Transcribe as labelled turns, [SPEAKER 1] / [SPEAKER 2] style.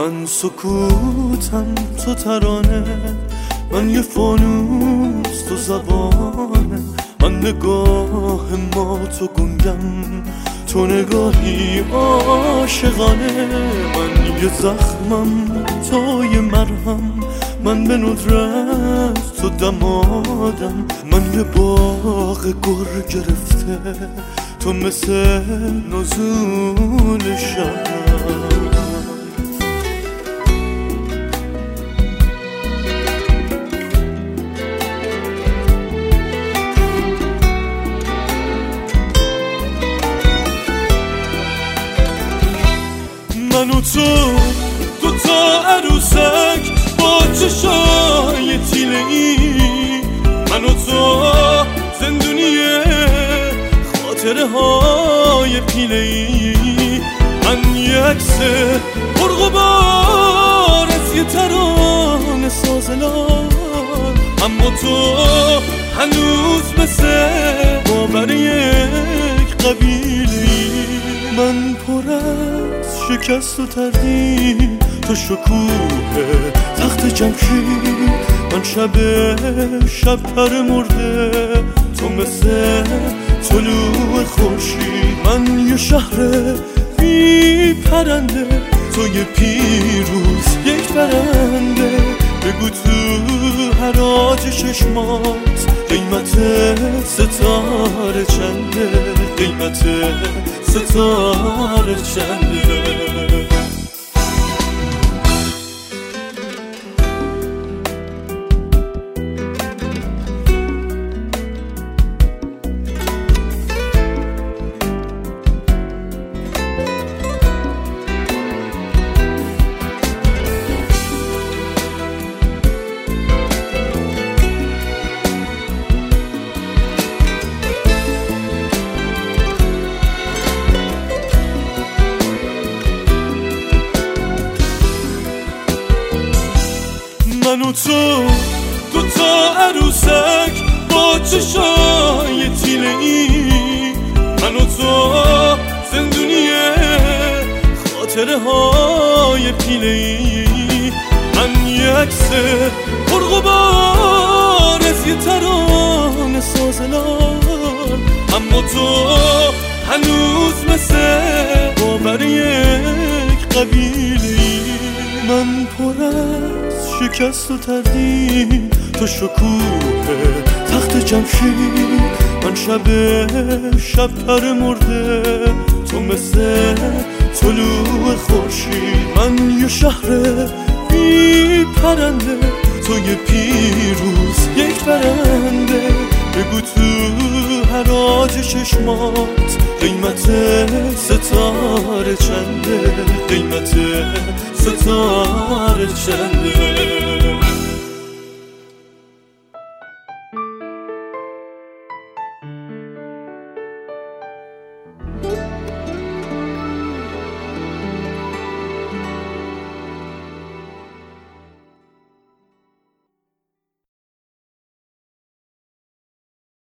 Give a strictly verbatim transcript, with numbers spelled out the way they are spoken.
[SPEAKER 1] من سکوتم تو ترانه، من یه فانوس تو زبانه، من نگاه ما تو گنگم، تو نگاهی عاشقانه. من یه زخمم تو یه مرهم، من به ندرت تو دمادم، من یه باغ گر گرفته، تو مثل نزول شبنم. من و تو دو تا عروسک با چشای تیله ای، من و تو زندونیه خاطره های پیله ای. من یه عکس پرغبار از یه ترانه سازلان، اما تو هنوز مثل باور یک قبیله ای. من پر از شکست و تردید، تو شکوه تخت جمشید، من شب شب پر مرده، تو مثل طلوع خورشید. من یه شهر بی پرنده، تو یه پیروز یک برنده. بگو تو حراج چشمات قیمت ستاره چنده، قیمت ستاره چنده. من و تو دو تا عروسک با چشای تیله ای، من و تو زندونیه خاطره های پیله ای. من یه عکس پرغبار از یه ترانه سازلان، اما تو هنوز مثل باور یک قبیله ای. من پر از شکست و تردید، تو شکوه تخت جمشید، من شب شب پر مرده، تو مثل طلوع خورشید. من یه شهر بی پرنده، تو یه پیروز یک برنده. بگو تو حراج چشمات قیمت ستاره چنده، قیمت ستاره چنده.